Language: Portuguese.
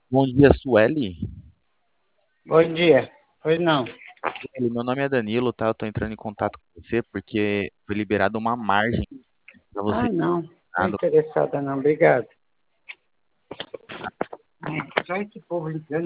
Bom dia, Sueli. Bom dia. Pois não. Sueli, meu nome é Danilo, tá? Eu tô entrando em contato com você porque foi liberada uma margem para você Ah, ter não. Estou assinado. interessada não. Obrigado. Só esse povo ligando.